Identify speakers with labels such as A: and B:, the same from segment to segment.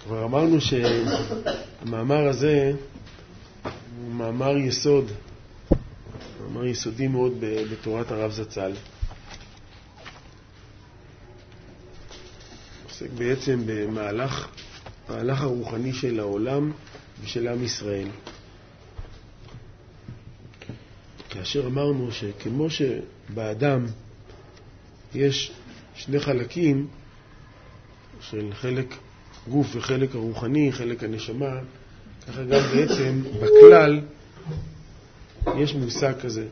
A: כבר אמרנו שהמאמר הזה הוא מאמר יסוד, מאמר יסודי מאוד בתורת הרב זצ"ל. עוסק בעצם במהלך הרוחני של העולם ושל עם ישראל. כאשר אמרנו שכמו שבאדם יש שני חלקים, של חלק גוף וחלק הרוחני, חלק הנשמה, ככה גם בעצם בכלל יש מושג כזה.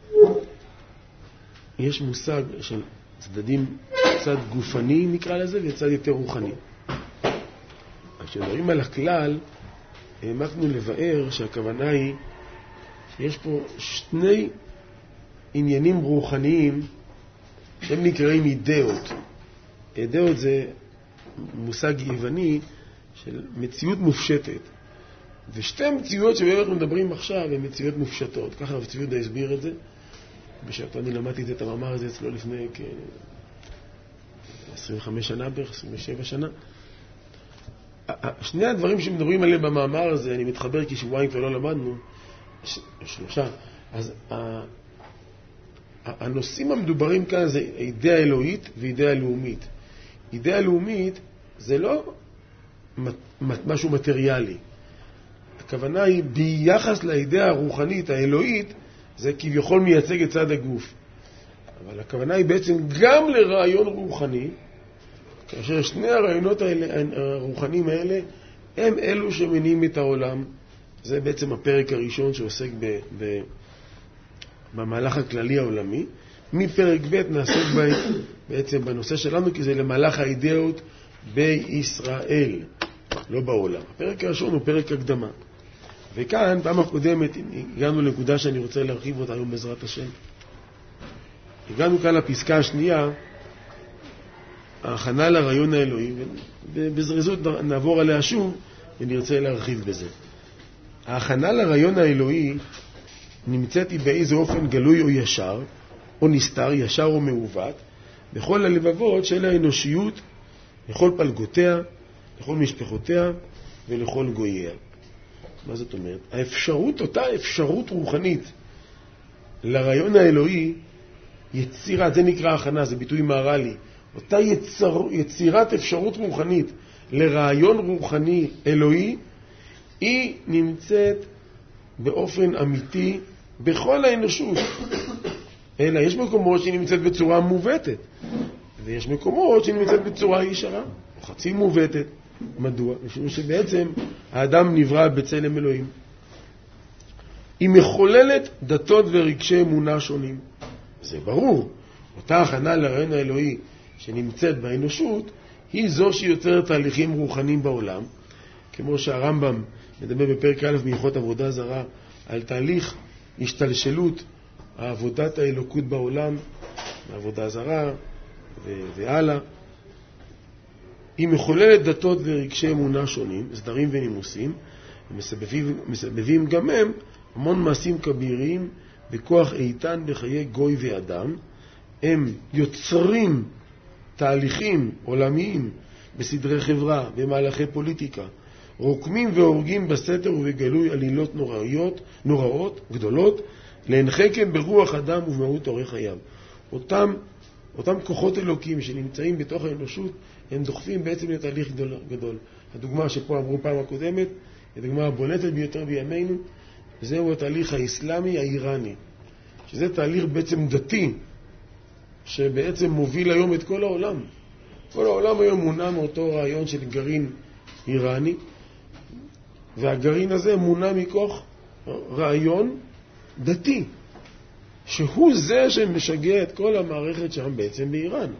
A: יש מושג של צדדים, צד גופני נקרא לזה וצד יותר רוחני. כשמדברים על הכלל, העמקנו לבאר שהכוונה היא שיש פה שני עניינים רוחניים שהם נקראים אידאות. אידאות זה מושג יווני של מציאות מופשטת. ושתי המציאות שבאמת אנחנו מדברים עכשיו הן מציאות מופשטות. ככה הרב צבי יהודה הסביר את זה. בשעתו אני למדתי את המאמר הזה אצלו לפני כ-25 שנה בערך, 27 שנה. שני הדברים שמדברים עליהם במאמר הזה, אני מתחבר כי שבועיים כבר לא למדנו, שלושה. אז הנושאים המדוברים כאן זה אידאה אלוהית ואידאה לאומית. אידאה לאומית זה לא משהו מטריאלי. הכוונה היא ביחס לאידאה הרוחנית, האלוהית, זה כביכול מייצג את צד הגוף. אבל הכוונה היא בעצם גם לרעיון רוחני, כאשר שני הרעיונות הרוחניים האלה הם אלו שמניעים את העולם. זה בעצם הפרק הראשון שעוסק במהלך הכללי העולמי. מפרק ב' נעסוק בעצם בנושא שלנו, כי זה למהלך האידאות בישראל, לא בעולם. הפרק הראשון הוא פרק הקדמה. וכאן, פעם הקודמת, הגענו לנקודה שאני רוצה להרחיב אותה היום בעזרת השם. הגענו כאן לפסקה השנייה, ההכנה לרעיון האלוהי, ובזריזות נעבור עליה שוב ונרצה להרחיב בזה. ההכנה לרעיון האלוהי נמצאת היא באיזה אופן גלוי או ישר, או נסתר, ישר או מעוות, בכל הלבבות של האנושיות, לכל פלגותיה, לכל משפחותיה ולכל גוייה. מה זאת אומרת? האפשרות, אותה אפשרות רוחנית לרעיון האלוהי, יצירת, זה נקרא הכנה, זה ביטוי מהר"לי, אותה יצירת אפשרות רוחנית לרעיון רוחני אלוהי, היא נמצאת באופן אמיתי בכל האנושות. אלא יש מקומות שהיא נמצאת בצורה מובטת, ויש מקומות שהיא נמצאת בצורה ישרה, או חצי מובטת. מדוע? משום שבעצם האדם נברא בצלם אלוהים. היא מחוללת דתות ורגשי אמונה שונים. זה ברור. אותה הכנה לרעיון האלוהי שנמצאת באנושות, היא זו שיוצרת תהליכים רוחניים בעולם, כמו שהרמב"ם מדבר בפרק א' מהלכות עבודה זרה, על תהליך השתלשלות העבודת האלוקות בעולם, העבודה זרה והלאה. היא מחוללת דתות ורגשי אמונה שונים, סדרים ונימוסים, ומסבבים גם הם המון מעשים כבירים בכוח איתן בחיי גוי ואדם. הם יוצרים תהליכים עולמיים בסדרי חברה, במהלכי פוליטיקה, רוקמים והורגים בסתר ובגלוי עלילות נוראות גדולות, להנחקם ברוח אדם ובמהות אורח חייו. אותם כוחות אלוקים שנמצאים בתוך האנושות, הם דוחפים בעצם לתהליך גדול. הדוגמה שפה אמרו פעם הקודמת, הדוגמה הבולטת ביותר בימינו, זהו התהליך האסלאמי האיראני, שזה תהליך בעצם דתי, שבעצם מוביל היום את כל העולם. כל העולם היום מונע מאותו רעיון של גרעין איראני, והגרעין הזה מונע מכוח רעיון דתי, שהוא זה שמשגע את כל המערכת שם בעצם באיראן.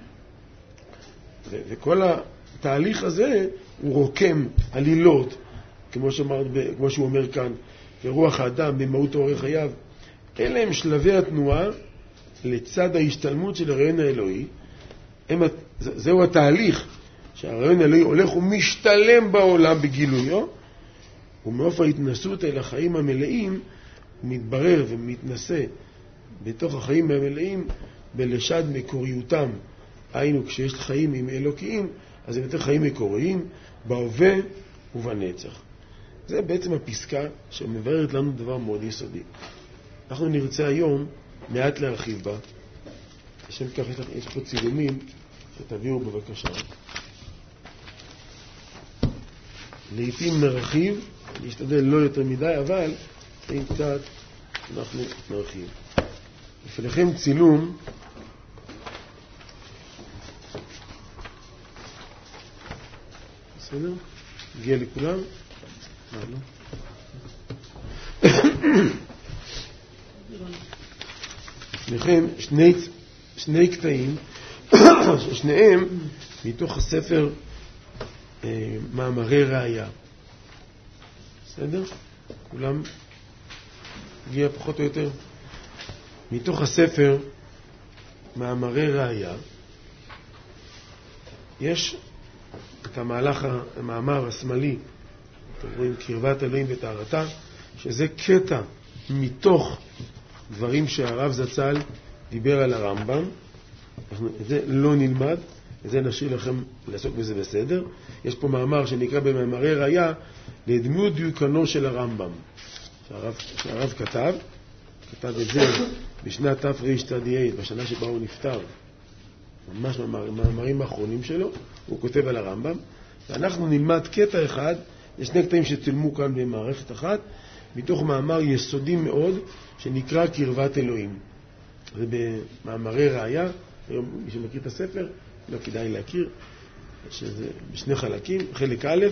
A: וכל התהליך הזה הוא רוקם עלילות, כמו שהוא אומר כאן, ורוח האדם במהות אורח חייו. אלה הם שלבי התנועה לצד ההשתלמות של הרעיון האלוהי. זהו התהליך שהרעיון האלוהי הולך ומשתלם בעולם בגילויו, ומאופן ההתנסות אל החיים המלאים הוא מתברר ומתנסה בתוך החיים המלאים בלשד מקוריותם. היינו, כשיש חיים עם אלוקיים, אז זה יותר חיים מקוריים, בהווה ובנצח. זה בעצם הפסקה שמבארת לנו דבר מאוד יסודי. אנחנו נרצה היום מעט להרחיב בה. לשם כך יש פה צילומים שתביאו בבקשה. לעתים נרחיב, נשתדל לא יותר מדי, אבל אם קצת אנחנו נרחיב. לפניכם צילום בסדר? הגיע לכולם? מה לא? לפניכם שני קטעים ששניהם מתוך הספר מאמרי ראיה. בסדר? כולם הגיע פחות או יותר מתוך הספר מאמרי ראיה. יש את המאמר השמאלי, אתם רואים קרבת אלוהים וטהרתה, שזה קטע מתוך דברים שהרב זצ"ל דיבר על הרמב"ם. את זה לא נלמד, את זה נשאיר לכם לעסוק בזה בסדר. יש פה מאמר שנקרא במאמרי ראיה לדמות דיוקנו של הרמב"ם, שהרב כתב את זה בשנת תרצ"ה, בשנה שבה הוא נפטר. ממש מאמרים האחרונים שלו, הוא כותב על הרמב"ם. ואנחנו נלמד קטע אחד, יש שני קטעים שצילמו כאן במערכת אחת, מתוך מאמר יסודי מאוד שנקרא קרבת אלוהים. זה במאמרי ראיה, היום מי שמכיר את הספר, לא כדאי להכיר, שזה בשני חלקים. חלק א',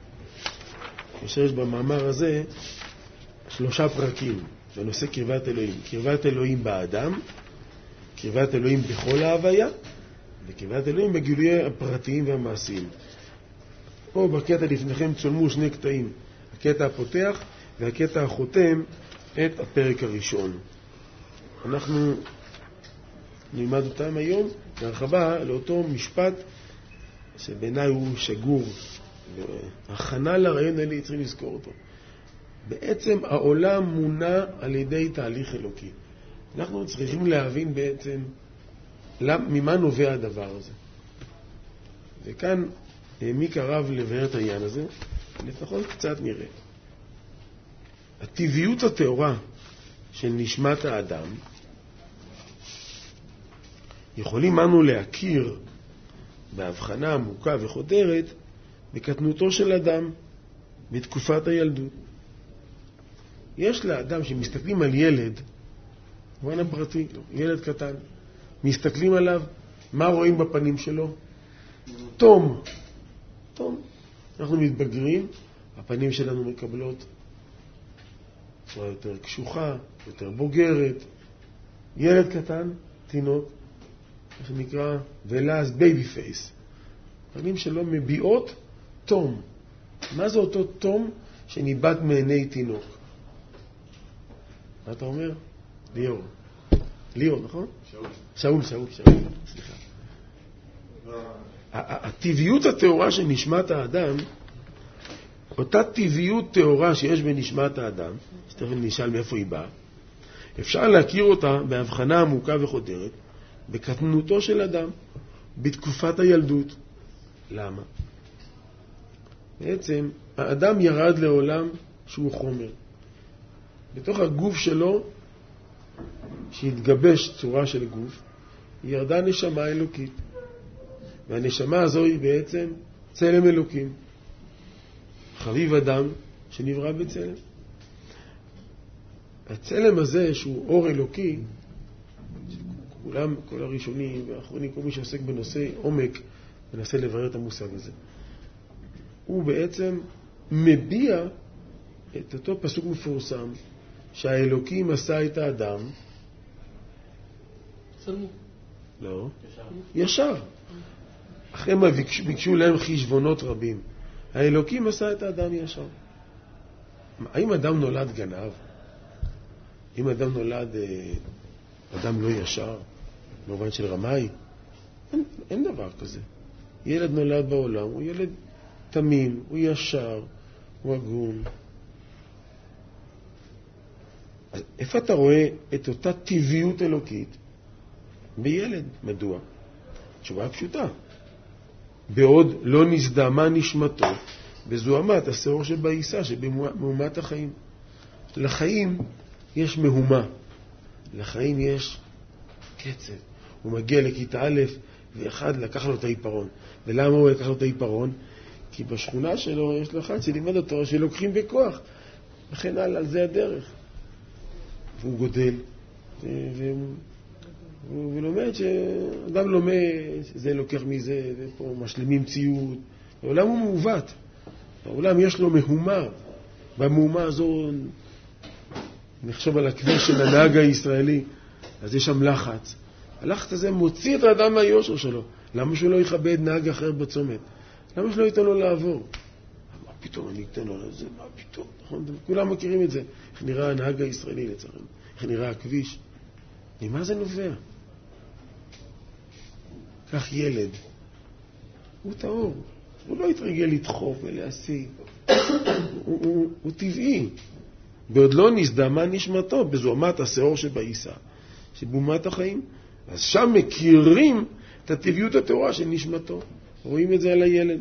A: יש במאמר הזה 3 פרקים, בנושא קרבת אלוהים. קרבת אלוהים באדם, קרבת אלוהים בכל ההוויה, וקרבת אלוהים בגילוי הפרטיים והמעשיים. פה בקטע לפניכם צולמו 2 קטעים, הקטע הפותח והקטע החותם את הפרק הראשון. אנחנו נלמד אותם היום בהרחבה לאותו משפט שבעיניי הוא שגור, הכנה לרעיון האלה צריכים לזכור אותו. בעצם העולם מונע על ידי תהליך אלוקי. אנחנו צריכים להבין בעצם ממה נובע הדבר הזה. וכאן העמיק הרב לבאר את העניין הזה, לפחות קצת נראה. הטבעיות הטהורה של נשמת האדם, יכולים אנו להכיר בהבחנה עמוקה וחודרת בקטנותו של אדם בתקופת הילדות. יש לאדם שמסתכלים על ילד, במובן הפרטי, ילד קטן, מסתכלים עליו, מה רואים בפנים שלו? תום. אנחנו מתבגרים, הפנים שלנו מקבלות צורה יותר קשוחה, יותר בוגרת. ילד קטן, תינוק, מה שנקרא ולאז בייבי פייס. פנים שלו מביעות תום. מה זה אותו תום שניבט מעיני תינוק? מה אתה אומר? ליאור, נכון? שאול, סליחה. הטבעיות הטהורה של נשמת האדם, אותה טבעיות טהורה שיש בנשמת האדם, שתכף נשאל מאיפה היא באה, אפשר להכיר אותה בהבחנה עמוקה וחודרת בקטנותו של אדם, בתקופת הילדות. למה? בעצם האדם ירד לעולם שהוא חומר. בתוך הגוף שלו, שהתגבש צורה של גוף, ירדה נשמה אלוקית. והנשמה הזו היא בעצם צלם אלוקים. חביב אדם שנברא בצלם. הצלם הזה שהוא אור אלוקי, כולם, כל הראשונים והאחרונים, כל מי שעוסק בנושא עומק, מנסה לברר את המושג הזה. הוא בעצם מביע את אותו פסוק מפורסם, שהאלוקים עשה את האדם. לא. ישר. אחרי מה ביקשו להם חשבונות רבים. האלוקים עשה את האדם ישר. האם אדם נולד גנב? אם אדם נולד אדם לא ישר, במובן של רמאי? אין דבר כזה. ילד נולד בעולם, הוא ילד תמים, הוא ישר, הוא הגון. אז איפה אתה רואה את אותה טבעיות אלוקית בילד? מדוע? תשובה פשוטה. בעוד לא נזדמה נשמתו בזוהמת השעור שבעיסה שבמהומת החיים. לחיים יש מהומה, לחיים יש קצב. הוא מגיע לכיתה א' ואחד לקח לו את העיפרון. ולמה הוא לקח לו את העיפרון? כי בשכונה שלו יש לו אחד שלימד אותו שלוקחים בכוח. וכן על זה הדרך. והוא גודל, והוא לומד שאדם לומד, זה לוקח מזה, ופה משלימים ציוד. העולם הוא מעוות. העולם יש לו מהומה. במהומה הזו, נחשוב על הכביש של הנהג הישראלי, אז יש שם לחץ. הלחץ הזה מוציא את האדם מהיושר שלו. למה שהוא לא יכבד נהג אחר בצומת? למה שלא ייתן לו לעבור? מה פתאום אני אתן לו לזה? מה פתאום? נכון? כולם מכירים את זה. איך נראה הנהג הישראלי לצערנו? איך נראה הכביש? ממה זה נובע? כך ילד. הוא טהור. הוא לא יתרגל לדחוף ולהשיג. הוא טבעי. בעוד לא נזדמה נשמתו בזוהמת השעור שבעיסה, שבמהומת החיים. אז שם מכירים את הטבעיות הטהורה של נשמתו. רואים את זה על הילד.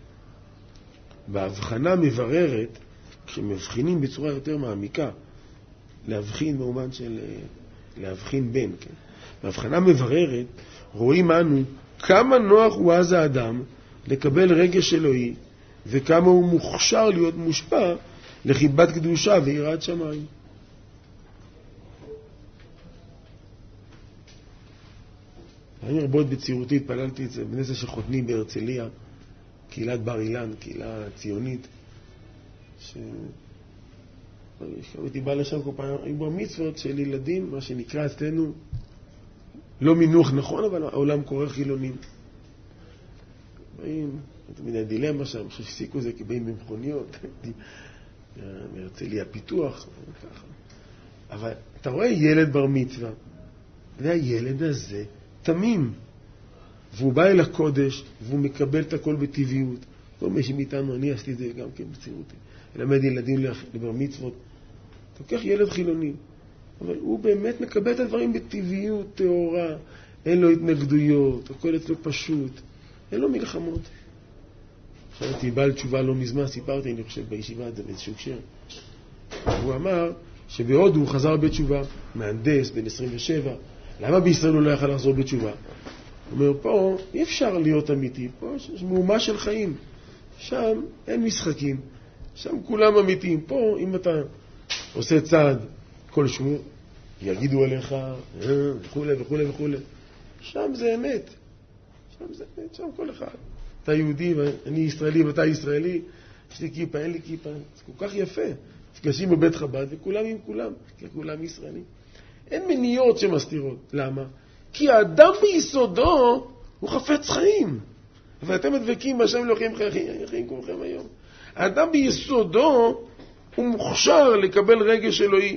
A: בהבחנה מבררת, כשמבחינים בצורה יותר מעמיקה, להבחין במובן של להבחין בין, כן? בהבחנה מבררת, רואים אנו כמה נוח הוא אז האדם לקבל רגש אלוהי, וכמה הוא מוכשר להיות מושפע לחיבת קדושה ויראת שמיים. אני רבות בצירותי התפללתי את זה בנס שחותנים בהרצליה, קהילת בר אילן, קהילה ציונית, שהייתי בא לשם כל פעם, היו בו מצוות של ילדים, מה שנקרא אצלנו, לא מינוח נכון, אבל העולם קורא חילונים. באים, תמיד הדילמה שם, שהפסיקו זה כי באים במכוניות, מהרצליה פיתוח, ככה. אבל אתה רואה ילד בר מצווה, והילד הזה תמים, והוא בא אל הקודש, והוא מקבל את הכל בטבעיות. לא משהו מאיתנו, אני עשיתי את זה גם כן בצירותי. אלמד ילדים לבר מצוות. אתה לוקח ילד חילוני, אבל הוא באמת מקבל את הדברים בטבעיות, טהורה, אין לו התנגדויות, הכל אצלו פשוט, אין לו מלחמות. עכשיו הייתי בעל תשובה לא מזמן, סיפרתי, אני חושב, בישיבה את זה באיזשהו קשר. הוא אמר שבהודו הוא חזר בתשובה, מהנדס, בן 27, למה בישראל הוא לא יכל לחזור בתשובה? הוא אומר, פה אי אפשר להיות אמיתי, פה יש מהומה של חיים. שם אין משחקים, שם כולם אמיתיים. פה אם אתה עושה צעד כלשהו, יגידו עליך וכו' וכו' וכו'. שם זה אמת. שם זה אמת, שם כל אחד. אתה יהודי ואני ישראלי ואתה ישראלי, יש לי כיפה, אין לי כיפה. זה כל כך יפה. נפגשים בבית חב"ד וכולם עם כולם, כי כולם ישראלים. אין מניעות שמסתירות. למה? כי האדם ביסודו הוא חפץ חיים. ואתם מדבקים בשם אלוהים חיים כולכם היום. האדם ביסודו הוא מוכשר לקבל רגש אלוהי.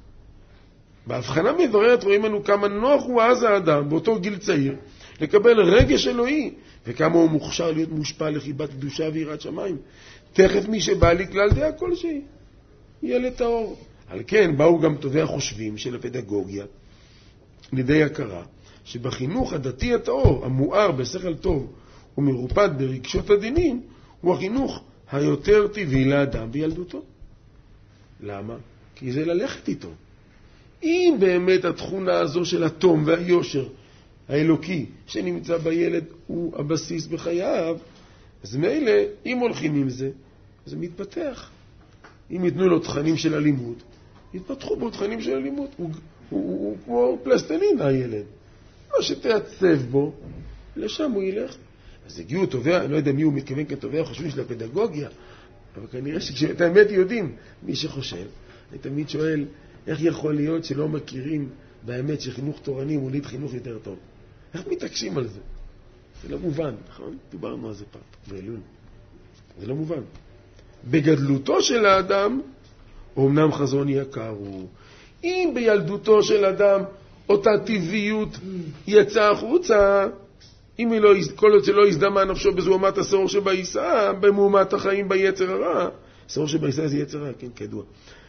A: בהבחנה מבררת רואים לנו כמה נוח הוא אז האדם באותו גיל צעיר לקבל רגש אלוהי, וכמה הוא מוכשר להיות מושפע לחיבת קדושה ויראת שמיים. תכף מי שבא לי כלל דעה כלשהי ילד טהור. על כן באו גם טובי החושבים של הפדגוגיה לידי הכרה שבחינוך הדתי הטהור המואר בשכל טוב ומרופד ברגשות עדינים הוא החינוך היותר טבעי לאדם בילדותו. למה? כי זה ללכת איתו. אם באמת התכונה הזו של התום והיושר האלוקי שנמצא בילד הוא הבסיס בחייו, אז מילא אם הולכים עם זה, זה מתפתח. אם ייתנו לו תכנים של אלימות, יתפתחו בו תכנים של אלימות. הוא כמו פלסטלין הילד. מה שתעצב בו, לשם הוא ילך. אז הגיעו טובי, אני לא יודע מי הוא מתכוון כטובי החושבים של הפדגוגיה, אבל כנראה שאת האמת יודעים מי שחושב. אני תמיד שואל, איך יכול להיות שלא מכירים באמת שחינוך תורני מוליד חינוך יותר טוב? איך מתעקשים על זה? זה לא מובן, נכון? דיברנו על זה פעם, באלול. זה לא מובן. בגדלותו של האדם, אומנם חזון יקר הוא. אם בילדותו של אדם אותה טבעיות יצאה החוצה, אם היא לא, כל עוד שלא הזדמה נפשו בזוהמת השעור שבעיסה, במהומת החיים ביצר הרע, השעור שבעיסה זה יצר רע, כן, כדוע.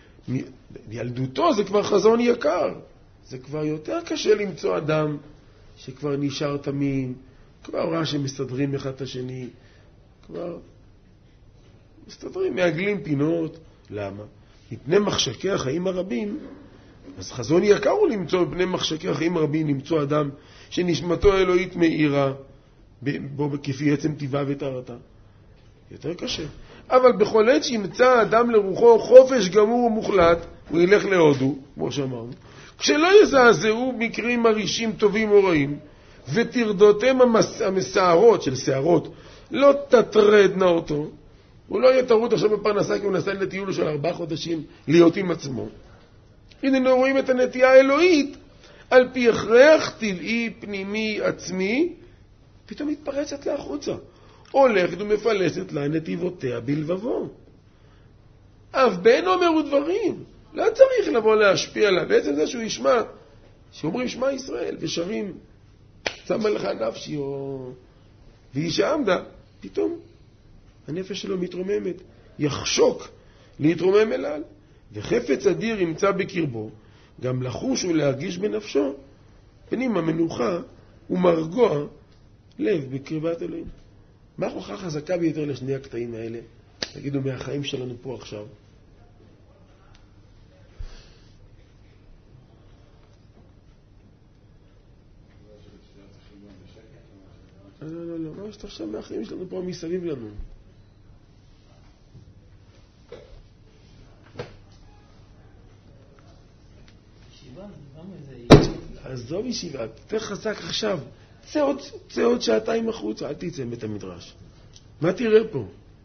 A: ילדותו זה כבר חזון יקר. זה כבר יותר קשה למצוא אדם שכבר נשאר תמים, כבר ראה שמסתדרים אחד את השני, כבר מסתדרים, מעגלים פינות. למה? מפני מחשקי החיים הרבים, אז חזון יקר הוא למצוא בפני מחשקי החיים הרבים, למצוא אדם שנשמתו האלוהית מאירה, בו כפי עצם טבעה וטהרתה. יותר קשה. אבל בכל עת שימצא אדם לרוחו חופש גמור ומוחלט, הוא ילך להודו, כמו שאמרנו. כשלא יזעזעו מקרים מרישים טובים או רעים, ותרדותם המסערות של שערות לא תטרדנה אותו, הוא לא יהיה טרוד עכשיו בפרנסה כי הוא נסע לטיול של 4 חודשים להיות עם עצמו. הנה רואים את הנטייה האלוהית, על פי הכרח טבעי פנימי עצמי, פתאום מתפרצת לה החוצה. הולכת ומפלסת לה נתיבותיה בלבבו. אף בן אומרו דברים. לא צריך לבוא להשפיע עליו. בעצם זה שהוא ישמע, שאומרים שמע ישראל ושרים שמה לך נפשי או... ואישה עמדה, פתאום הנפש שלו מתרוממת. יחשוק להתרומם אליו. וחפץ אדיר ימצא בקרבו, גם לחוש ולהרגיש בנפשו, פנים המנוחה ומרגוע לב בקרבת אלוהים. מה ההוכחה חזקה ביותר לשני הקטעים האלה? תגידו מהחיים שלנו פה עכשיו. לא, מה שאתה עכשיו מהחיים שלנו פה מסביב לנו? עזוב ישיבה, תהיה חזק עכשיו. צא עוד שעתיים החוצה, אל תצא מבית המדרש. מה תראה פה?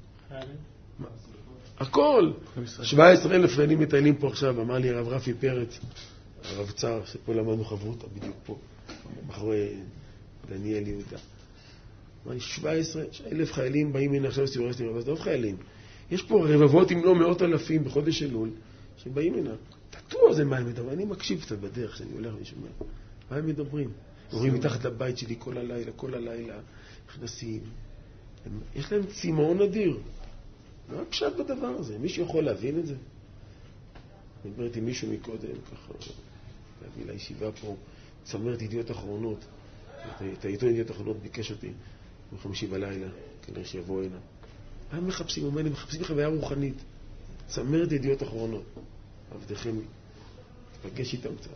A: הכל. 17,000 חיילים מטיילים פה עכשיו, אמר לי הרב רפי פרץ, הרב צר, שפה למדנו חברותה בדיוק פה, מאחורי דניאל יהודה. אמר לי 17,000 חיילים באים הנה עכשיו לסיורי סתירה, אז לא חיילים. יש פה רבבות אם לא מאות אלפים בחודש אלול שבאים הנה. תטוע זה מה הם מדברים, אני מקשיב קצת בדרך שאני הולך ושומע. מה הם מדברים? אומרים מתחת לבית שלי כל הלילה, נכנסים. יש להם צמאון אדיר. מה הפשט בדבר הזה? מישהו יכול להבין את זה? אני מדברת עם מישהו מקודם, ככה, להביא לישיבה פה, צמרת ידיעות אחרונות. את העיתון ידיעות אחרונות ביקש אותי, ב5 בלילה, כנראה שיבוא הנה. מה הם מחפשים? הם מחפשים חוויה רוחנית. צמרת ידיעות אחרונות. עבדכם, תפגש איתם קצת.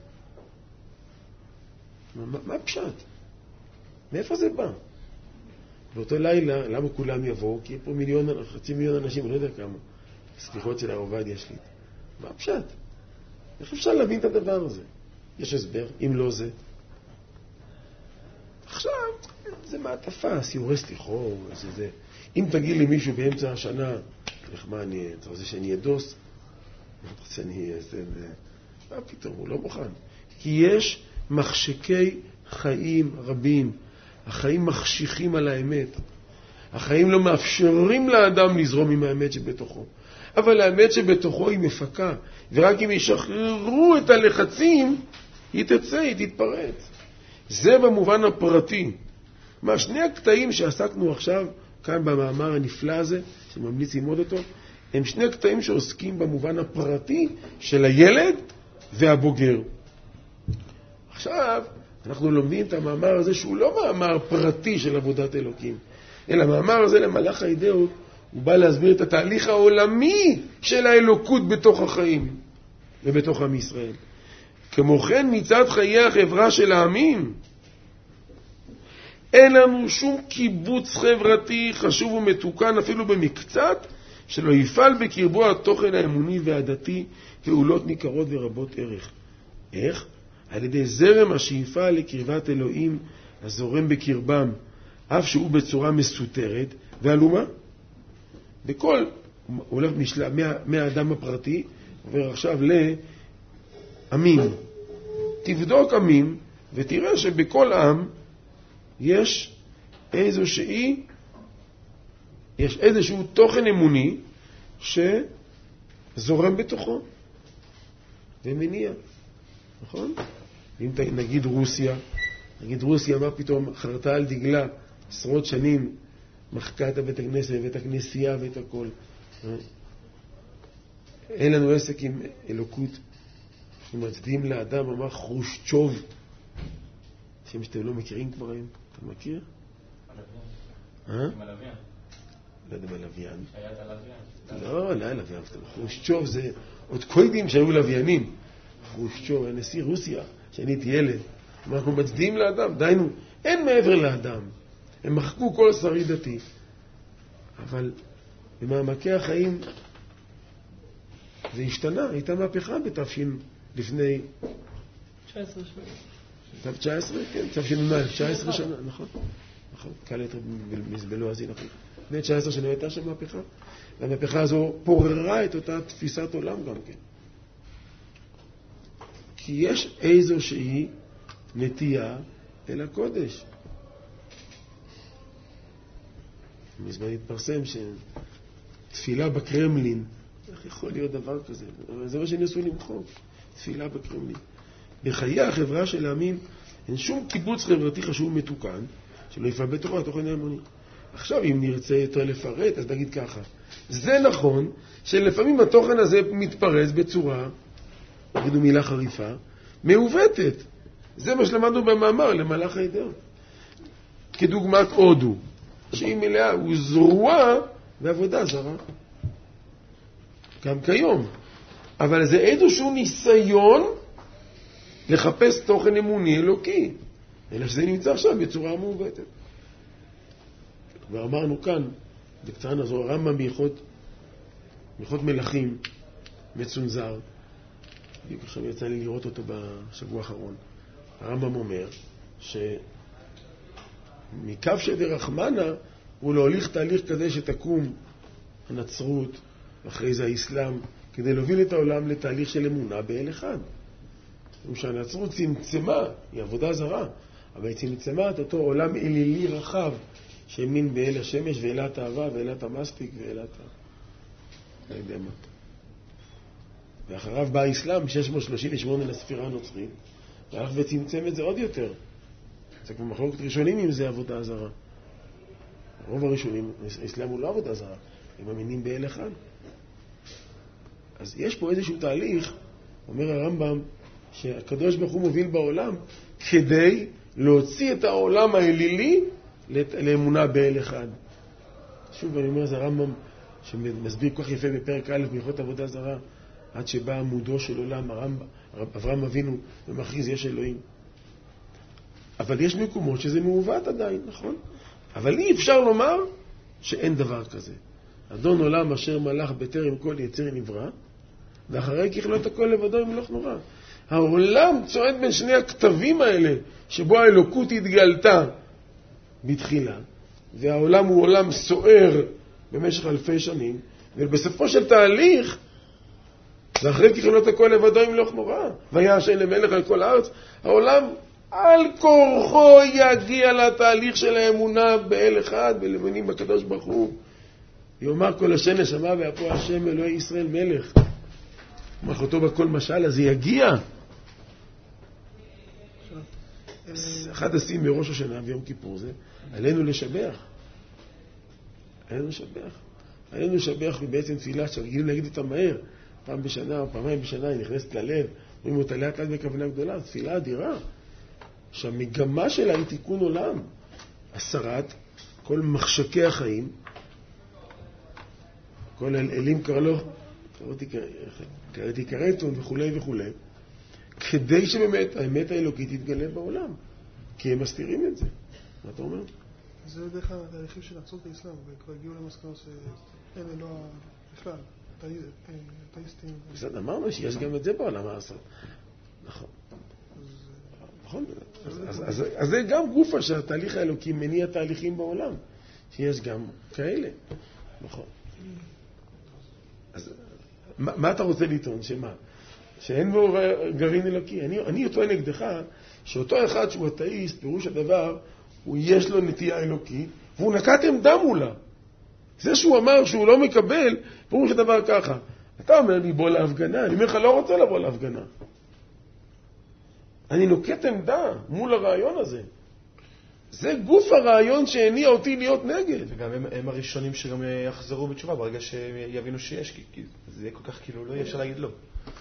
A: מה הפשט? מאיפה זה בא? באותו לילה, למה כולם יבואו? כי פה 500,000 אנשים, אני לא יודע כמה, סליחות של הרב עובדיה שליט. מה הפשט? איך אפשר להבין את הדבר הזה? יש הסבר, אם לא זה. עכשיו, זה מעטפה, סיורי סליחות, זה. אם תגיד לי מישהו באמצע השנה, מה אני רוצה שאני אדוס? מה אתה רוצה שאני אעשה? מה פתאום? הוא לא מוכן. כי יש מחשקי חיים רבים. החיים מחשיכים על האמת. החיים לא מאפשרים לאדם לזרום עם האמת שבתוכו. אבל האמת שבתוכו היא מפקה. ורק אם ישחררו את הלחצים, היא תצא, היא תתפרץ. זה במובן הפרטי. מה, שני הקטעים שעסקנו עכשיו, כאן במאמר הנפלא הזה, שממליץ ללמוד אותו, הם שני קטעים שעוסקים במובן הפרטי של הילד והבוגר. עכשיו, אנחנו לומדים את המאמר הזה שהוא לא מאמר פרטי של עבודת אלוקים, אלא המאמר הזה למלאך האידאות, הוא בא להסביר את התהליך העולמי של האלוקות בתוך החיים ובתוך עם ישראל. כמו כן מצד חיי החברה של העמים, אין לנו שום קיבוץ חברתי חשוב ומתוקן אפילו במקצת, שלא יפעל בקרבו התוכן האמוני והדתי פעולות ניכרות ורבות ערך. איך? על ידי זרם השאיפה לקרבת אלוהים הזורם בקרבם, אף שהוא בצורה מסותרת ועלומה. בכל, הוא הולך מהאדם הפרטי, עובר עכשיו לעמים. תבדוק עמים ותראה שבכל עם יש איזשהו תוכן אמוני שזורם בתוכו ומניע. נכון? אם נגיד רוסיה, מה פתאום חרתה על דגלה עשרות שנים, מחקה את בית הכנסת ואת הכנסייה ואת הכל. אין לנו עסק עם אלוקות. אנחנו מצדיעים לאדם, אמר חרושצ'וב, שם שאתם לא מכירים כבר היום. אתה מכיר?
B: עם הלוויין.
A: לא יודע מה לוויין.
B: היה את הלוויין.
A: לא לוויין. חרושצ'וב זה עוד קוידים שהיו לוויינים. חרושצ'וב היה נשיא רוסיה, שאני הייתי ילד. אנחנו מצדיעים לאדם, דיינו, אין מעבר לאדם. הם מחקו כל שריד דתי. אבל במעמקי החיים זה השתנה, הייתה מהפכה בתפשין לפני
C: 19 שנה.
A: 19? כן, תש"ן 19 שנה, נכון. נכון, קל יותר בלועזי, נכון. לפני 19 שנה הייתה שם מהפכה, והמהפכה הזו פוררה את אותה תפיסת עולם גם כן. כי יש איזושהי נטייה אל הקודש. מזמן התפרסם שתפילה בקרמלין, איך יכול להיות דבר כזה? זה מה שניסו למחוק, תפילה בקרמלין. בחיי החברה של העמים אין שום קיבוץ חברתי חשוב מתוקן שלא יפעל בתוכה התוכן האמוני. עכשיו אם נרצה יותר לפרט, אז נגיד ככה. זה נכון שלפעמים התוכן הזה מתפרץ בצורה, נגידו מילה חריפה, מעוותת. זה מה שלמדנו במאמר למלאך הידר. כדוגמת הודו, שהיא מלאה, הוא זרוע בעבודה זרה. גם כיום. אבל זה איזשהו ניסיון לחפש תוכן אמוני אלוקי. אלא שזה נמצא עכשיו בצורה מעוותת. כבר אמרנו כאן, בקצרה נזור, הרמב"ם בהלכות מלכים מצונזר. בדיוק עכשיו יצא לי לראות אותו בשבוע האחרון. הרמב"ם אומר שמקו שדר רחמנה הוא להוליך תהליך כזה שתקום הנצרות, ואחרי זה האסלאם, כדי להוביל את העולם לתהליך של אמונה באל אחד. שהנצרות צמצמה, היא עבודה זרה, אבל היא צמצמה את אותו עולם אלילי רחב, שהאמין באל השמש ואלת האהבה ואלת המסטיק ואלת לא יודע מה. ואחריו בא האסלאם 638 לספירה הנוצרית, והלך וצמצם את זה עוד יותר. זה כמו מחלוקת ראשונים אם זה עבודה זרה. רוב הראשונים, האסלאם הוא לא עבודה זרה, הם מאמינים באל אחד. אז יש פה איזשהו תהליך, אומר הרמב"ם, שהקדוש ברוך הוא מוביל בעולם כדי להוציא את העולם האלילי לאמונה באל אחד. שוב אני אומר, זה הרמב"ם שמסביר כל כך יפה בפרק א' בהלכות עבודה זרה, עד שבא עמודו של עולם, אברהם אבינו ומכריז יש אלוהים. אבל יש מקומות שזה מעוות עדיין, נכון? אבל אי אפשר לומר שאין דבר כזה. אדון עולם אשר מלך בטרם כל יצר נברא, ואחרי ככלות הכל לבדו ימלוך נורא. העולם צועד בין שני הכתבים האלה, שבו האלוקות התגלתה בתחילה, והעולם הוא עולם סוער במשך אלפי שנים, ובסופו של תהליך, ואחרי ככלות הכל לבדו ימלוך נורא, והיה השם למלך על כל הארץ, העולם על כורחו יגיע לתהליך של האמונה באל אחד, ולאמונים בקדוש ברוך הוא. יאמר כל השם נשמה ואפו השם אלוהי ישראל מלך. מלכותו בכל משל, אז זה יגיע. אחד השים בראש השנה ויום כיפור זה, עלינו לשבח. עלינו לשבח. עלינו לשבח בעצם תפילה שרגילים להגיד אותה מהר. פעם בשנה או פעמיים בשנה היא נכנסת ללב, רואים אותה לאט לאט בכוונה גדולה, תפילה אדירה. שהמגמה שלה היא תיקון עולם. הסרת כל מחשקי החיים, כל אלים קרלו, קראתי קרטון וכו' וכו', כדי שבאמת האמת האלוקית תתגלה בעולם. כי הם מסתירים את זה. מה אתה אומר?
D: זה דרך התהליכים של נצרות האסלאם, וכבר הגיעו למסקנות שאין אלוה בכלל, אתאיסטים.
A: בסדר, אמרנו שיש גם את זה בעולם העשר. נכון. נכון. אז זה גם גופה שהתהליך האלוקי מניע תהליכים בעולם. שיש גם כאלה. נכון. אז מה אתה רוצה לטעון? שמה? שאין בו גרעין אלוקי. אני טוען נגדך שאותו אחד שהוא אתאיסט, פירוש הדבר, הוא יש לו נטייה אלוקית, והוא נקט עמדה מולה. זה שהוא אמר שהוא לא מקבל, פירוש הדבר ככה. אתה אומר לי בוא להפגנה, אני אומר לך לא רוצה לבוא להפגנה. אני נוקט עמדה מול הרעיון הזה. זה גוף הרעיון שהניע אותי להיות נגד.
E: וגם הם הראשונים שגם יחזרו בתשובה ברגע שיבינו שיש, כי זה יהיה כל כך כאילו לא יהיה אפשר להגיד לא.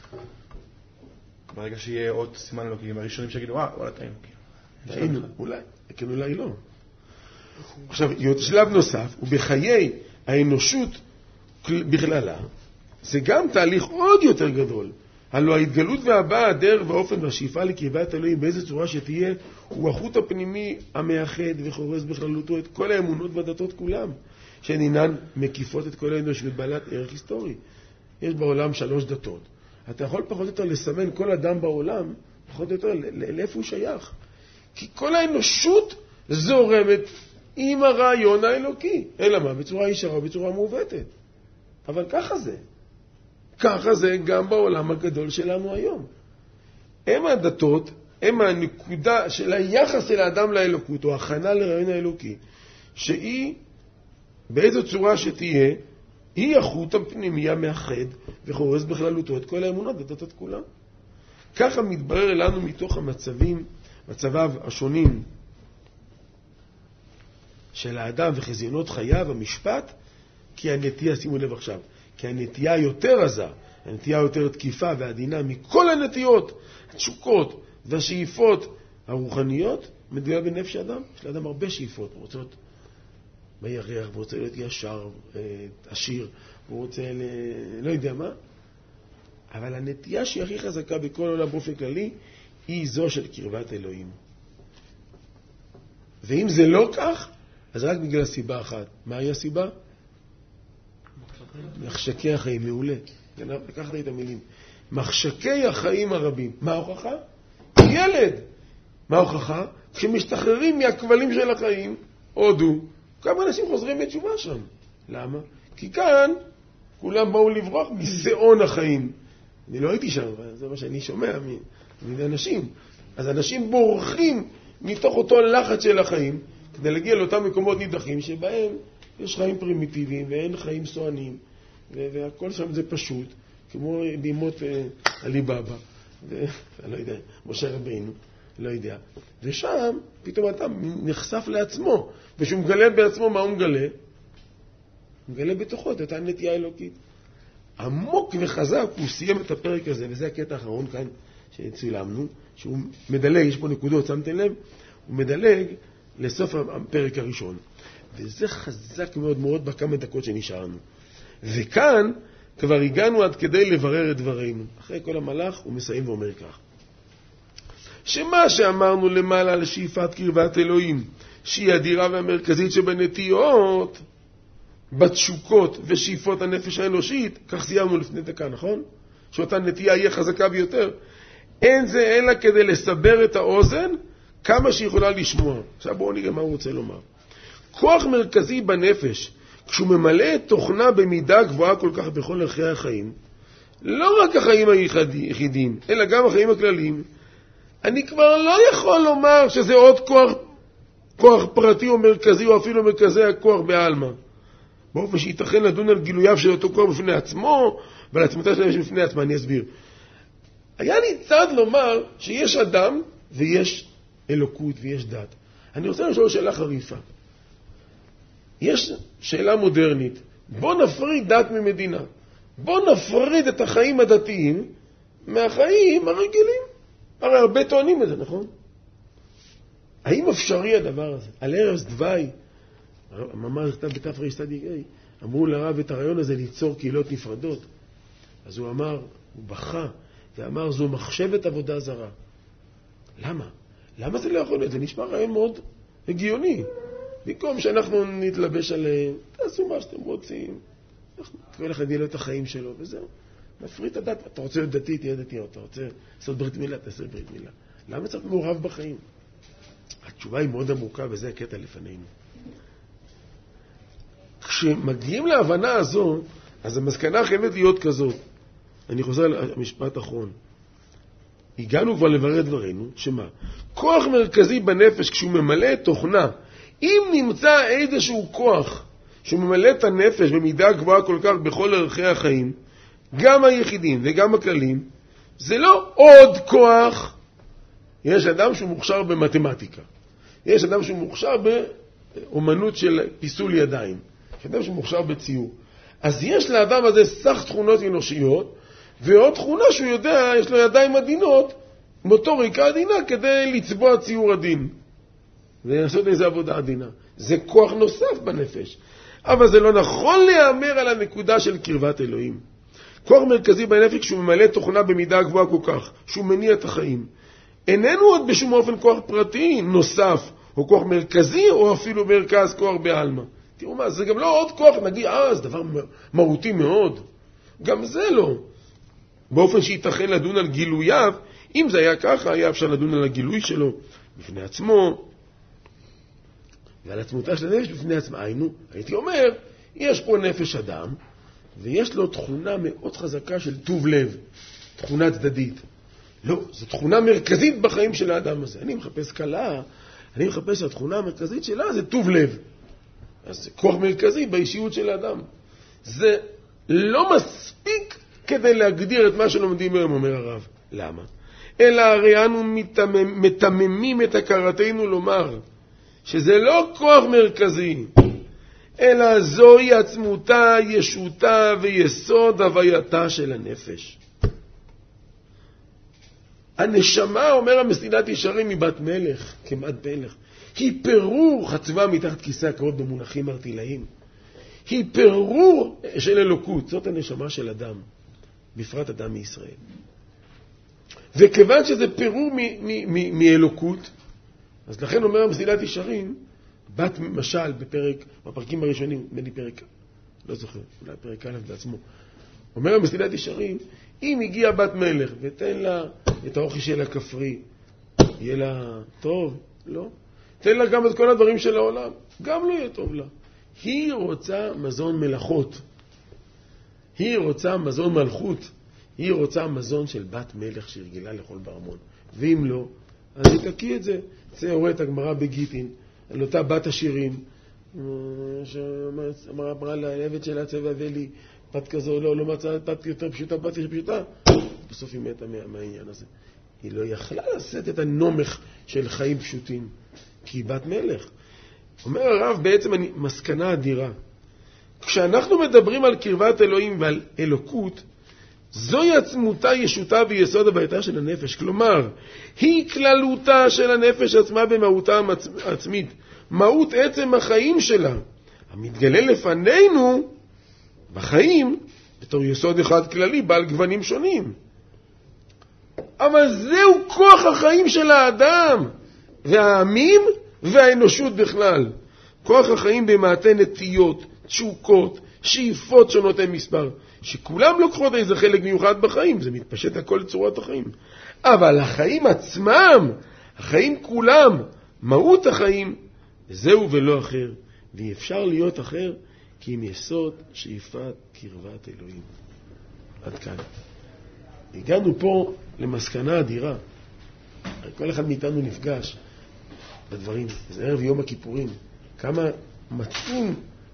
E: ברגע שיהיה עוד סימן לא, כי הם הראשונים שיגידו, וואלה, טעינו.
A: טעינו, אולי, כן אולי לא. עכשיו, שלב נוסף, ובחיי האנושות בכללה, זה גם תהליך עוד יותר גדול. הלוא ההתגלות והבאה, הדרך והאופן והשאיפה לקרבת אלוהים, באיזה צורה שתהיה, הוא החוט הפנימי המאחד וחורז בכללותו את כל האמונות והדתות כולם, שהן אינן מקיפות את כל האנושות בעלת ערך היסטורי. יש בעולם 3 דתות. אתה יכול פחות או יותר לסמן כל אדם בעולם, פחות או יותר לאיפה הוא שייך. כי כל האנושות זורמת עם הרעיון האלוקי. אלא מה? בצורה ישרה, בצורה מעוותת. אבל ככה זה. ככה זה גם בעולם הגדול שלנו היום. הם הדתות, הם הנקודה של היחס של האדם לאלוקות, או הכנה לרעיון האלוקי, שהיא, באיזו צורה שתהיה, היא החוט הפנימי המאחד וחורז בכללותו את כל האמונות ודתות כולם. ככה מתברר לנו מתוך מצביו השונים של האדם וחזיונות חייו, המשפט, כי הנטייה, שימו לב עכשיו, כי הנטייה יותר עזה, הנטייה יותר תקיפה ועדינה מכל הנטיות, התשוקות והשאיפות הרוחניות, מדויה בנפש האדם. יש לאדם הרבה שאיפות, הוא רוצה להיות בירח, הוא רוצה להיות ישר, עשיר, הוא רוצה לא יודע מה, אבל הנטייה שהיא הכי חזקה בכל עולם באופן כללי, היא זו של קרבת אלוהים. ואם זה לא כך, אז רק בגלל סיבה אחת. מהי הסיבה? מחשקי החיים, מעולה. לקחת את המילים. מחשקי החיים הרבים. מה ההוכחה? ילד. מה ההוכחה? כשמשתחררים מהכבלים של החיים, הודו, כמה אנשים חוזרים בתשובה שם. למה? כי כאן כולם באו לברוח מזיעון החיים. אני לא הייתי שם, זה מה שאני שומע מאנשים. אז אנשים בורחים מתוך אותו לחץ של החיים, כדי להגיע לאותם מקומות נידחים שבהם יש חיים פרימיטיביים ואין חיים סוענים, והכל שם זה פשוט, כמו בימות הליבאבא, אני לא יודע, משה רבינו, לא יודע. ושם פתאום אתה נחשף לעצמו, ושהוא מגלה בעצמו מה הוא מגלה? הוא מגלה בתוכו את אותה נטייה אלוקית. עמוק וחזק הוא סיים את הפרק הזה, וזה הקטע האחרון כאן שצילמנו, שהוא מדלג, יש פה נקודות, שמתם לב? הוא מדלג לסוף הפרק הראשון. וזה חזק מאוד מאוד בכמה דקות שנשארנו. וכאן כבר הגענו עד כדי לברר את דברינו. אחרי כל המלאך הוא מסיים ואומר כך. שמה שאמרנו למעלה על שאיפת קרבת אלוהים, שהיא הדירה והמרכזית שבנטיות, בתשוקות ושאיפות הנפש האנושית, כך סיימנו לפני דקה, נכון? שאותה נטייה יהיה חזקה ביותר. אין זה אלא כדי לסבר את האוזן כמה שיכולה לשמוע. עכשיו בואו נראה מה הוא רוצה לומר. כוח מרכזי בנפש, כשהוא ממלא את תוכנה במידה גבוהה כל כך בכל ערכי החיים, לא רק החיים היחידים, אלא גם החיים הכלליים, אני כבר לא יכול לומר שזה עוד כוח פרטי או מרכזי, או אפילו מרכזי הכוח בעלמא. באופן שייתכן לדון על גילוייו של אותו כוח בפני עצמו, ועל עצמתה שלהם בפני עצמה, אני אסביר. היה לי צד לומר שיש אדם ויש אלוקות ויש דת. אני רוצה לשאול שאלה חריפה. יש שאלה מודרנית. בוא נפריד דת ממדינה. בוא נפריד את החיים הדתיים מהחיים הרגילים. הרי הרבה טוענים את זה, נכון? האם אפשרי הדבר הזה? על ערש דווי, המאמר נכתב בתף רשתדיק, אמרו לרב את הרעיון הזה ליצור קהילות נפרדות. אז הוא אמר, הוא בכה, ואמר, זו מחשבת עבודה זרה. למה? למה זה לא יכול להיות? זה נשמע רעיון מאוד הגיוני. במקום שאנחנו נתלבש עליהם, תעשו מה שאתם רוצים. כל אחד יהיה לו את החיים שלו, וזהו. נפריד את הדת. אתה רוצה להיות דתי, תהיה דתי. אתה רוצה לעשות ברית מילה, תעשה ברית מילה. למה צריך מעורב בחיים? התשובה היא מאוד עמוקה, וזה הקטע לפנינו. כשמגיעים להבנה הזו, אז המסקנה חייבת להיות כזאת. אני חוזר למשפט האחרון. הגענו כבר לברר דברינו, שמה? כוח מרכזי בנפש, כשהוא ממלא את תוכנה, אם נמצא איזשהו כוח שהוא ממלא את הנפש במידה גבוהה כל כך בכל ערכי החיים, גם היחידים וגם הכללים, זה לא עוד כוח. יש אדם שהוא מוכשר במתמטיקה. יש אדם שהוא מוכשר באומנות של פיסול ידיים. יש אדם שהוא מוכשר בציור. אז יש לאדם הזה סך תכונות אנושיות, ועוד תכונה שהוא יודע, יש לו ידיים עדינות, מוטוריקה עדינה, כדי לצבוע ציור עדין. ולעשות איזו עבודה עדינה. זה כוח נוסף בנפש. אבל זה לא נכון להיאמר על הנקודה של קרבת אלוהים. כוח מרכזי בנפש שהוא ממלא תוכנה במידה גבוהה כל כך, שהוא מניע את החיים. איננו עוד בשום אופן כוח פרטי נוסף, או כוח מרכזי, או אפילו מרכז כוח בעלמא. תראו מה, זה גם לא עוד כוח, נגיד, זה דבר מהותי מאוד. גם זה לא. באופן שייתכן לדון על גילוייו, אם זה היה ככה, היה אפשר לדון על הגילוי שלו בפני עצמו, ועל עצמותה של הנפש בפני עצמה. הייתי אומר, יש פה נפש אדם, ויש לו תכונה מאוד חזקה של טוב לב, תכונה צדדית. לא, זו תכונה מרכזית בחיים של האדם הזה. אני מחפש קלה, אני מחפש התכונה המרכזית שלה, זה טוב לב. אז זה כוח מרכזי באישיות של האדם. זה לא מספיק כדי להגדיר את מה שלומדים היום, אומר הרב. למה? אלא הרי אנו מתממים את הכרתנו לומר שזה לא כוח מרכזי, אלא זוהי עצמותה, ישותה ויסוד הווייתה של הנפש. הנשמה, אומר המסילת ישרים, היא בת מלך, כמעט מלך. היא פירור, חצבה מתחת כיסא הכרות במונחים ארטילאיים. היא פירור של אלוקות, זאת הנשמה של אדם, בפרט אדם מישראל. וכיוון שזה פירור מאלוקות, אז לכן אומר המסילת ישרים, בת משל בפרקים הראשונים, מני פרק, לא זוכר, אולי פרק א' בעצמו, אומר המסילת ישרים, אם הגיעה בת מלך ותן לה את האוכל של הכפרי, יהיה לה טוב? לא. תן לה גם את כל הדברים של העולם, גם לא יהיה טוב לה. היא רוצה מזון מלאכות, היא רוצה מזון מלכות, היא רוצה מזון של בת מלך שרגילה לאכול בארמון. ואם לא, אז היא תקיא את זה. זה רואה את הגמרא בגיטין, על אותה בת השירים, שאמרה לה, העבד שלה צבע ולי, בת כזו, לא מצאה בת יותר פשוטה, בת יותר פשוטה. בסוף היא מתה מהעניין הזה. היא לא יכלה לשאת את הנומך של חיים פשוטים, כי היא בת מלך. אומר הרב, בעצם מסקנה אדירה. כשאנחנו מדברים על קרבת אלוהים ועל אלוקות, זוהי עצמותה, ישותה ויסוד הווייתה של הנפש. כלומר, היא כללותה של הנפש עצמה במהותה עצמית. מהות עצם החיים שלה, המתגלה לפנינו בחיים, בתור יסוד אחד כללי, בעל גוונים שונים. אבל זהו כוח החיים של האדם, והעמים והאנושות בכלל. כוח החיים במעטה נטיות, תשוקות, שאיפות שונות אין מספר, שכולם לוקחות איזה חלק מיוחד בחיים, זה מתפשט הכל לצורת החיים. אבל החיים עצמם, החיים כולם, מהות החיים, זהו ולא אחר. ואי אפשר להיות אחר, כי עם יסוד שאיפת קרבת אלוהים. עד כאן. הגענו פה למסקנה אדירה. כל אחד מאיתנו נפגש בדברים. זה ערב יום הכיפורים. כמה מתאים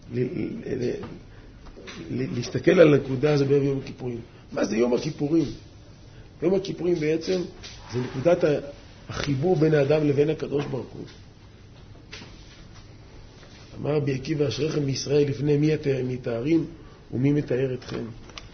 A: להסתכל על הנקודה הזו בערב יום הכיפורים. מה זה יום הכיפורים? יום הכיפורים בעצם זה נקודת החיבור בין האדם לבין הקדוש ברוך הוא. אמר רבי עקיבא, אשריכם בישראל, לפני מי אתם מתארים ומי מתאר אתכם.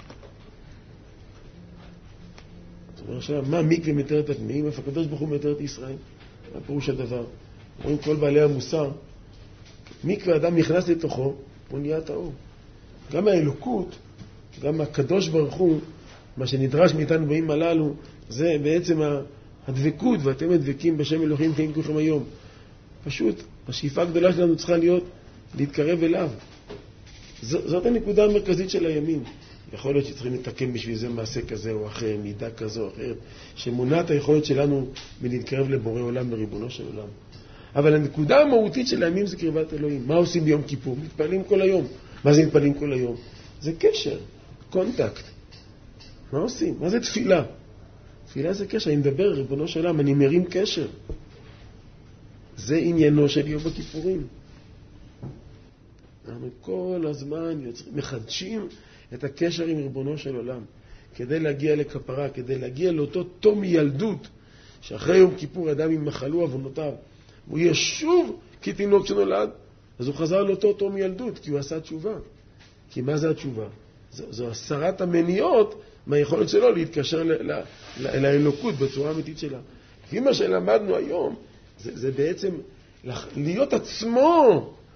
A: זאת אומרת עכשיו, מה מקווה מתאר את עצמי? אם הקדוש ברוך הוא מתאר את ישראל? מה פירוש הדבר? רואים כל בעלי המוסר, מקווה אדם נכנס לתוכו, הוא נהיה טהור. גם האלוקות, גם הקדוש ברוך הוא, מה שנדרש מאיתנו בימים הללו, זה בעצם הדבקות, ואתם הדבקים בשם אלוהים חיים כולכם היום. פשוט, השאיפה הגדולה שלנו צריכה להיות להתקרב אליו. זאת הנקודה המרכזית של הימים. יכול להיות שצריכים לתקן בשביל זה מעשה כזה או אחר, מידה כזו או אחרת, שמונע את היכולת שלנו מלהתקרב לבורא עולם, לריבונו של עולם. אבל הנקודה המהותית של הימים זה קרבת אלוהים. מה עושים ביום כיפור? מתפעלים כל היום. מה זה מתפעלים כל היום? זה קשר, קונטקט. מה עושים? מה זה תפילה? תפילה זה קשר, אני מדבר, ריבונו של עולם, אני מרים קשר. זה עניינו של יום הכיפורים. אנחנו כל הזמן מחדשים את הקשר עם ריבונו של עולם, כדי להגיע לכפרה, כדי להגיע לאותו תום ילדות, שאחרי יום כיפור אדם ימחלו עוונותיו, הוא ישוב כתינוק שנולד, אז הוא חזר לאותו תום ילדות, כי הוא עשה תשובה. כי מה זה התשובה? זו הסרת המניעות מהיכולת שלו להתקשר לאלוקות בצורה אמיתית שלה. לפי מה שלמדנו היום, זה בעצם להיות עצמו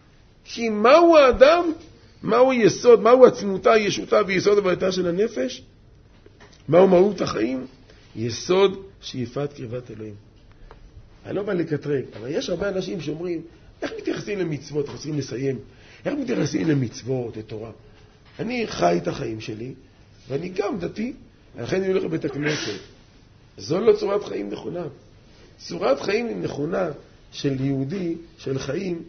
A: כי מהו האדם? מהו יסוד? מהו עצמותה, ישותה ויסוד הווייתה של הנפש? מהו מהות החיים? יסוד שאיפת קרבת אלוהים. אני לא בא לקטרג, אבל יש הרבה אנשים שאומרים, איך מתייחסים למצוות? אנחנו צריכים לסיים. איך מתייחסים למצוות, לתורה? אני חי את החיים שלי, ואני גם דתי, לכן אני הולך לבית הכנסת. זו לא צורת חיים נכונה. צורת חיים נכונה של יהודי, של חיים,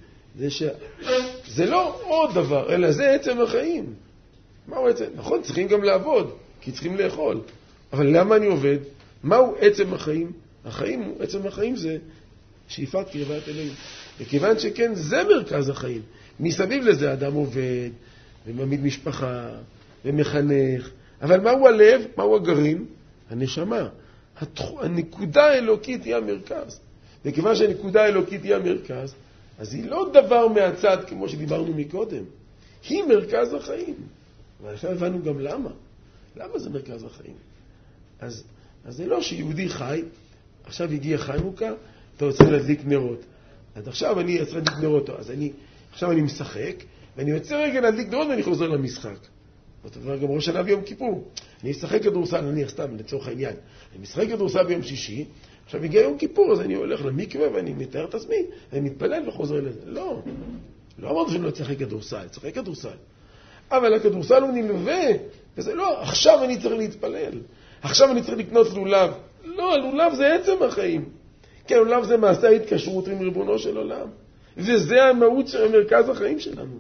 A: זה לא עוד דבר, אלא זה עצם החיים. מהו עצם? נכון, צריכים גם לעבוד, כי צריכים לאכול. אבל למה אני עובד? מהו עצם החיים? עצם החיים זה שאיפת קרבת אלוהים. וכיוון שכן, זה מרכז החיים. מסביב לזה אדם עובד, ומעמיד משפחה, ומחנך. אבל מהו הלב? מהו הגרעין? הנשמה. הנקודה האלוקית היא המרכז. וכיוון שהנקודה האלוקית היא המרכז, אז היא לא דבר מהצד כמו שדיברנו מקודם. היא מרכז החיים. ועכשיו הבנו גם למה. למה זה מרכז החיים? אז זה לא שיהודי חי, עכשיו הגיע חנוכה, אתה רוצה להדליק נרות. אז עכשיו אני רוצה להדליק נרות, אז עכשיו אני משחק, ואני יוצא רגע להדליק נרות ואני חוזר למשחק. זאת אומרת, גם ראש השנה ביום כיפור. אני אשחק כדורסל, נניח סתם, לצורך העניין. אני משחק כדורסל ביום שישי, עכשיו הגיע יום כיפור, אז אני הולך למקווה ואני מתאר את עצמי, ואני מתפלל וחוזר לזה. לא אמרנו שאני לא אצחק כדורסל, אצחק כדורסל. אבל הכדורסל הוא נלווה, וזה לא, עכשיו אני צריך להתפלל. עכשיו אני צריך לקנות לולב. לא, לולב זה עצם החיים. כן, לולב זה מעשה ההתקשרות עם ריבונו של עולם. וזה המהות של מרכז החיים שלנו.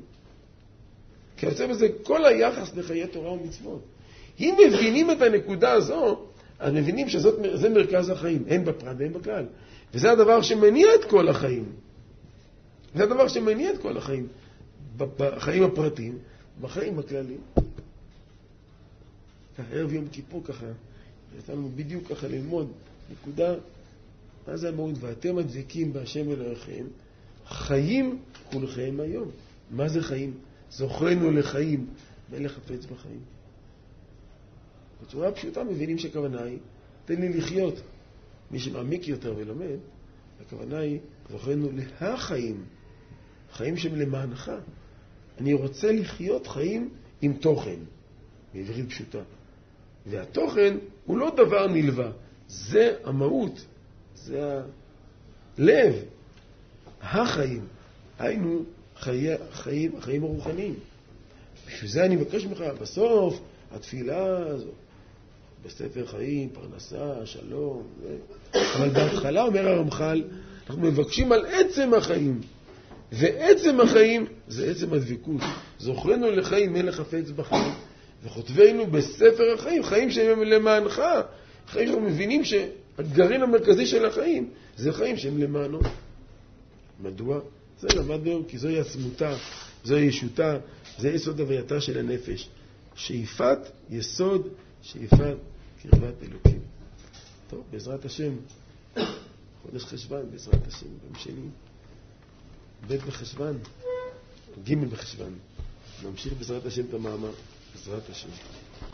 A: כי יוצא בזה כל היחס לחיי תורה ומצוות. אם מבינים את הנקודה הזו, אז מבינים שזה מרכז החיים, הן בפרט והן בכלל. וזה הדבר שמניע את כל החיים. זה הדבר שמניע את כל החיים. בחיים הפרטיים, בחיים הכלליים. ככה, ערב יום כיפור ככה, יצאנו בדיוק ככה ללמוד נקודה, מה זה המהות? ואתם מדבקים בהשם אלוהיכם, חיים כולכם היום. מה זה חיים? זוכרנו לחיים, ואין לחפץ בחיים. בצורה פשוטה מבינים שהכוונה היא, תן לי לחיות. מי שמעמיק יותר ולומד, הכוונה היא, זוכרנו להחיים, חיים שהם למענך. אני רוצה לחיות חיים עם תוכן, בעברית פשוטה. והתוכן הוא לא דבר נלווה, זה המהות, זה הלב, החיים, היינו החיים הרוחניים. בשביל זה אני מבקש ממך, בסוף התפילה הזו, בספר חיים, פרנסה, שלום, אבל בהתחלה אומר הרמח"ל, אנחנו מבקשים על עצם החיים, ועצם החיים זה עצם הדבקות. זוכרנו לחיים, אין לחפץ בחיים, וכותבנו בספר החיים, חיים שהם למענך, חיים שאנחנו מבינים שהגרעין המרכזי של החיים זה חיים שהם למענו. מדוע? זה למדנו, כי זוהי עצמותה, זוהי ישותה, זה יסוד הווייתה של הנפש. שאיפת יסוד, שאיפת קרבת אלוקים. טוב, בעזרת השם, חודש חשבן, בעזרת השם, גם שני, ב' בחשבן, ג' בחשבן. נמשיך בעזרת השם את המאמר, בעזרת השם.